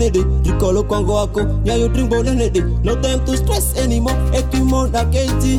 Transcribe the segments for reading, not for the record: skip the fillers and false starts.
nede. Ricolo Congo wako, nyayo drimbo nede. No time to stress anymore. Ekimo na keiti.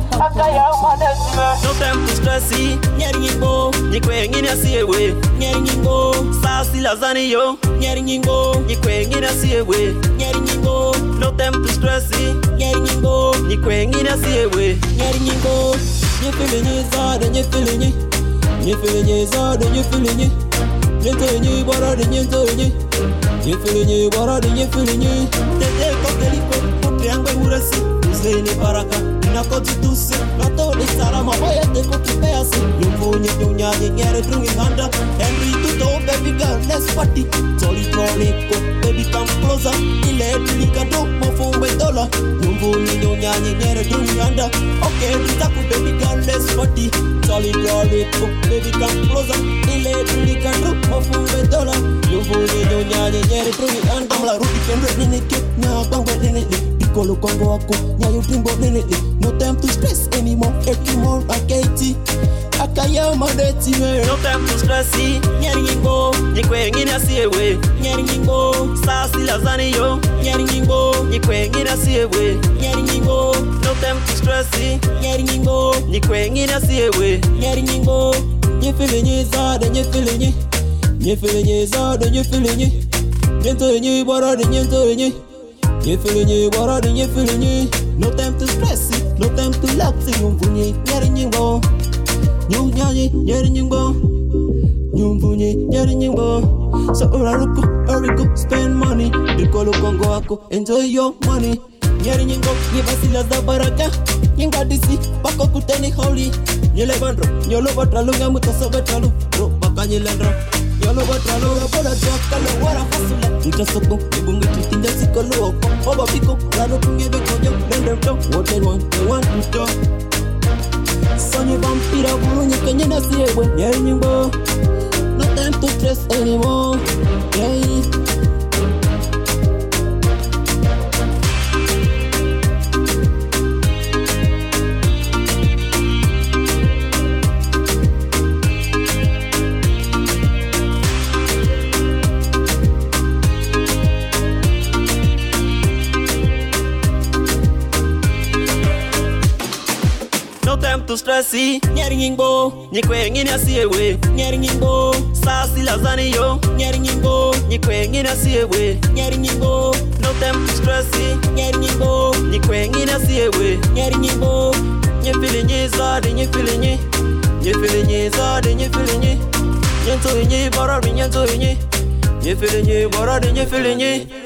No time to stress. Nyeringo, nyikwengi na siyewe. Nyeringo, sasi lazani yo. Nyeringo, nyikwengi na siyewe. Nyeringo, no time to stress. Nyeringo, nyikwengi na siyewe. Nyeringo, nyefilinyi zade nyefilinyi. Nyefilinyi zade nyefilinyi. Nyefilinyi barade nyefilinyi. Nyefilinyi barade nyefilinyi. Tete kokeliko, kutriangwe murasi. Uzeni baraka, inakoti tuse. Nato de sarama, oya te kokipeasi. Nyumfunye nyunyanye nyere drungi handa. Henry tuto, baby girl, let's party. Toli troniko, baby come closer. Ile tulikado, mofungwe dola. Nyumfunye nyunyanye nyere drungi handa. Okay, tutaku baby girl, let's party. Toli troniko, baby come closer. Ile tulikado, mofungwe dola. Nyumfunye nyunyanye nyere drungi handa. Amla rupi kendre ninike, nyabangwe ninike. Ricolo Congo wako, nyayo drimbo nene. No time to stress anymore. Ekimo na keiti. Akaya madeti me. No time to stress. Nyeringo, nyikwengi na siyewe. Nyeringo, sasi lazani yo. Nyeringo, nyikwengi na siyewe. Nyeringo, no time to stress. Nyeringo, nyikwengi na siyewe. Nyeringo, nyefilinyi zade nyefilinyi. Nyefilinyi zade nyefilinyi. Nyentoyenyi barade nyentoyenyi. Nyefilinyi barade nyefilinyi. No time to stress, no time to relax. Nyumvunyi nyerinyingo. Nyunyanyi nyerinyingo. Nyumvunyi nyerinyingo. So Orico, spend money. Ricolo Congo wako, enjoy your money. Nyerinyingo, nyebasila za baraka. Nyingadisi, bako kuteni holy. Nyelebandro, nyolo batralunga mutaso batralu. Ro, baka nyelendro. Yolo batralo, bola jokalo, wara hasula. Utasoko, ibungi chitinda sikolo. Oba piko, lalo kungebe kojo. Lendem to, what they want to do. Sonye vampira, burunye kenye na siyewe. Nyerinyingo, no time to stress anymore. Yeah. No time to stress. Nyeringo, nyikwengi na siyewe. Nyeringo, sasi lazani yo. Nyeringo, nyikwengi na siyewe. Nyeringo, no time to stress. Nyeringo, nyikwengi na siyewe. Nyeringo, nyefilinyi zade nyefilinyi. Nyefilinyi zade nyefilinyi. Nyentoyenyi barade nyentoyenyi. Nyefilinyi barade nyefilinyi.